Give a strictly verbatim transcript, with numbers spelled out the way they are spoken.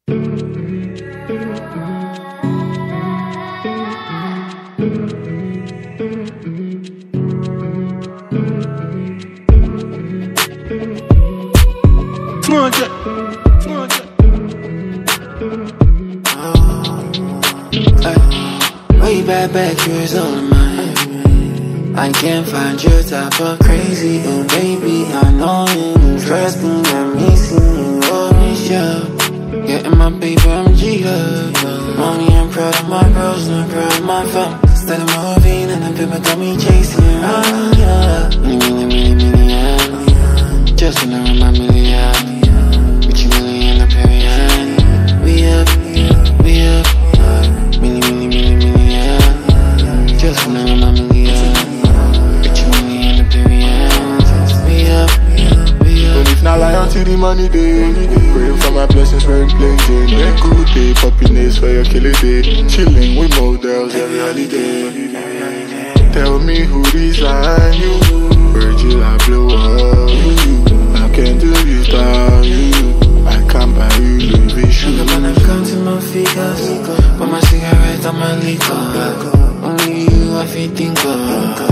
Way back, back years old of mine. I can't find your type of crazy, oh baby. I know you trust me, I'm missing you, oh yeah. Getting my paper, I'm G-Love. Mommy, I'm proud of my bros, and I'm proud of my fam. Instead of moving, and the people got me chasing around, yeah. Many, many, many, many, yeah. Just wanna remind me, yeah. With you, million, up here, yeah. We up, we up. Many, many, many, many, yeah. Just wanna remind me, yeah. With you, million, up here, yeah. We up, we up. But if not lie until the money day, praying for my blessings where it blazing. Yeah, good day, poppiness for your killer day. Chilling with models every holiday. Tell me who design you. Virgil, I blow up you. I can't do this without you. I can't buy you Louis V shoes. The man I've counting my figures, but my cigarette and my liquor. Only you I feel think of.